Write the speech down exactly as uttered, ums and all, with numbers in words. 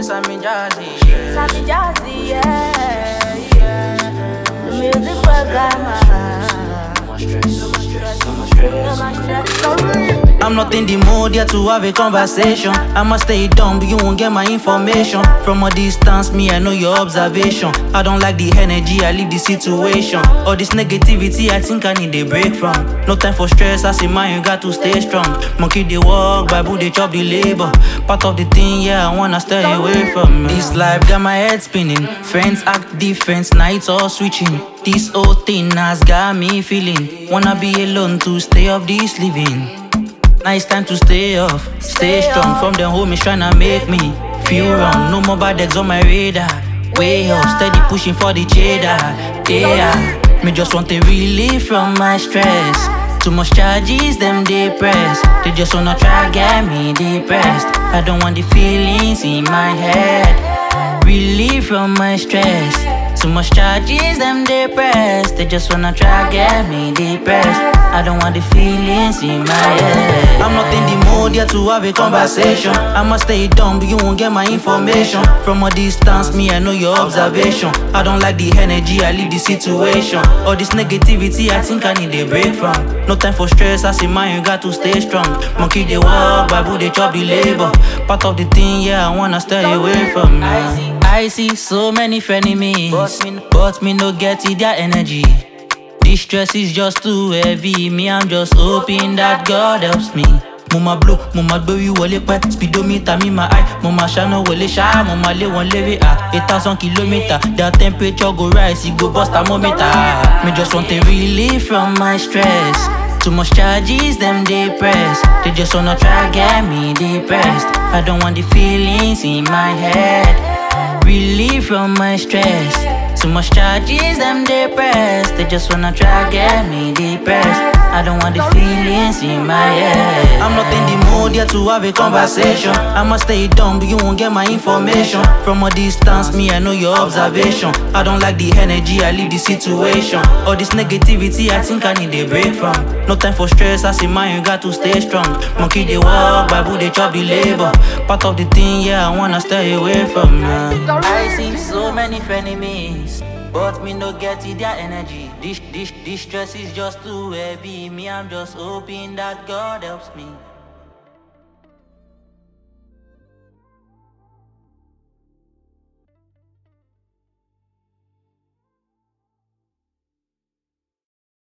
me Sammy Jazzy. Sammy Jazzy, yeah, yeah. The music programmer. I'm not in the mood yet to have a conversation. I'ma stay dumb, but you won't get my information. From a distance, me, I know your observation. I don't like the energy, I leave the situation. All this negativity, I think I need a break from. No time for stress, I say, man, you got to stay strong. Monkey, they walk, Bible, they chop the labor. Part of the thing, yeah, I wanna stay away from. This life got my head spinning. Friends act different, nights all switching. This whole thing has got me feeling. Wanna be alone to stay off this living. Now it's time to stay off, stay strong. From the home is tryna make me feel wrong. No more bad eggs on my radar. Way up, steady pushing for the cheddar. Yeah, me just want a relief from my stress. Too much charges, them they press. They just wanna try get me depressed. I don't want the feelings in my head. Relief from my stress. Too much charges, them they press. They just wanna try get me depressed. I don't want the feelings in my head. I'm not in the mood yet to have a conversation. I'ma stay dumb, but you won't get my information. From a distance, me, I know your observation. I don't like the energy, I leave the situation. All this negativity, I think I need a break from. No time for stress, I say, man, you got to stay strong. Monkey, they walk, Bible, they chop the labor. Part of the thing, yeah, I wanna stay away from now. I see so many frenemies, but me, but me no get it, their energy. This stress is just too heavy. Me, I'm just hoping that God helps me. Mama blow, mama blow you wole pet. Speedometer me my eye. Mama shine wole shine. Mama lay one levy ah. Eight thousand kilometer. The temperature go rise, it go bust thermometer. Me just want a relief from my stress. Too much charges, them they press. They just wanna try get me depressed. I don't want the feelings in my head. Relief from my stress. Too much charges, them they press. They just wanna try get me depressed. I don't want the feelings in my head. I'm not in the mood yet to have a conversation. I'ma stay dumb, but you won't get my information. From a distance, me, I know your observation. I don't like the energy, I leave the situation. All this negativity, I think I need a break from. No time for stress, I say, man, you got to stay strong. Monkey, they walk, Bible, they chop the labor. Part of the thing, yeah, I wanna stay away from now. I see so many frenemies, but me no get it, their energy. This, this, this stress is just too heavy. Me, I'm just hoping that God helps me.